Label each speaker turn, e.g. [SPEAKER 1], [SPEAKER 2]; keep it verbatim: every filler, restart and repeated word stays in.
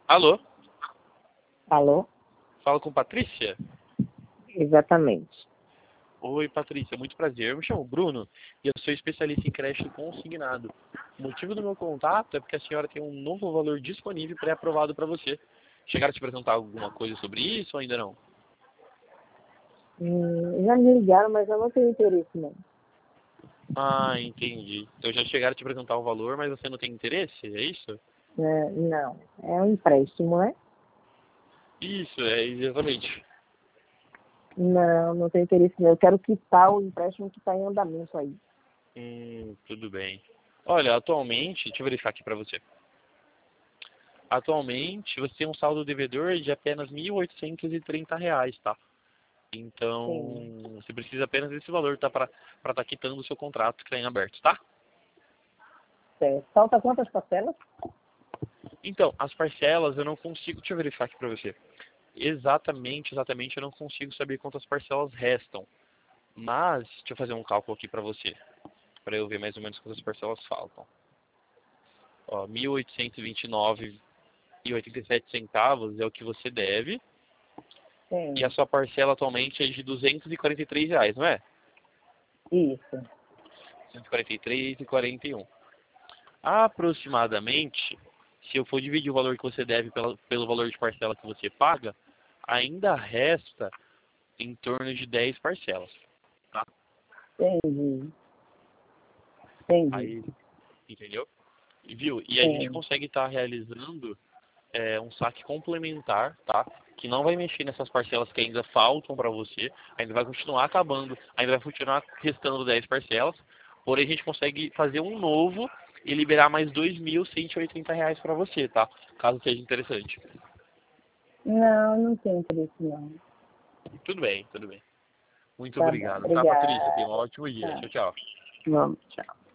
[SPEAKER 1] Alô?
[SPEAKER 2] Alô?
[SPEAKER 1] Fala com Patrícia?
[SPEAKER 2] Exatamente.
[SPEAKER 1] Oi, Patrícia, muito prazer. Eu me chamo Bruno e eu sou especialista em crédito consignado. O motivo do meu contato é porque a senhora tem um novo valor disponível pré-aprovado para você. Chegaram a te apresentar alguma coisa sobre isso ou ainda não?
[SPEAKER 2] Hum, já me ligaram, mas eu não tenho interesse, não.
[SPEAKER 1] Ah, entendi. Então já chegaram a te apresentar o valor, mas você não tem interesse, é isso?
[SPEAKER 2] É, não, é um empréstimo, né?
[SPEAKER 1] Isso, é exatamente.
[SPEAKER 2] Não, não tenho interesse, não. Eu quero quitar o empréstimo que está em andamento aí.
[SPEAKER 1] Hum, tudo bem. Olha, atualmente, deixa eu verificar aqui para você. Atualmente, você tem um saldo devedor de apenas mil oitocentos e trinta reais, tá?
[SPEAKER 2] Sim.
[SPEAKER 1] Então, você precisa apenas desse valor, tá? Para estar quitando o seu contrato que está em aberto, tá?
[SPEAKER 2] Certo. Falta quantas parcelas?
[SPEAKER 1] Então, as parcelas eu não consigo, deixa eu verificar aqui para você. Exatamente, exatamente, eu não consigo saber quantas parcelas restam. Mas, deixa eu fazer um cálculo aqui para você, para eu ver mais ou menos quantas parcelas faltam. Ó, mil oitocentos e vinte e nove e oitenta e sete centavos é o que você deve. E a
[SPEAKER 2] Sim.
[SPEAKER 1] sua parcela atualmente é de duzentos e quarenta e três reais, não é?
[SPEAKER 2] Isso.
[SPEAKER 1] cento e quarenta e três e quarenta e um. Aproximadamente, se eu for dividir o valor que você deve pela, pelo valor de parcela que você paga, ainda resta em torno de dez parcelas, tá?
[SPEAKER 2] Entendi. Entendi.
[SPEAKER 1] Aí, entendeu? E, viu? E a gente
[SPEAKER 2] Sim.
[SPEAKER 1] consegue estar realizando é, um saque complementar, tá? Que não vai mexer nessas parcelas que ainda faltam para você, ainda vai continuar acabando, ainda vai continuar restando dez parcelas, porém a gente consegue fazer um novo e liberar mais dois mil cento e oitenta reais para você, tá? Caso seja interessante.
[SPEAKER 2] Não, não tenho interesse, não.
[SPEAKER 1] Tudo bem, tudo bem. Muito
[SPEAKER 2] Tá bom.
[SPEAKER 1] obrigado, tá, Patrícia? Tenha um
[SPEAKER 2] Obrigada.
[SPEAKER 1] ótimo dia.
[SPEAKER 2] Tá.
[SPEAKER 1] Tchau, tchau.
[SPEAKER 2] Vamos, tchau.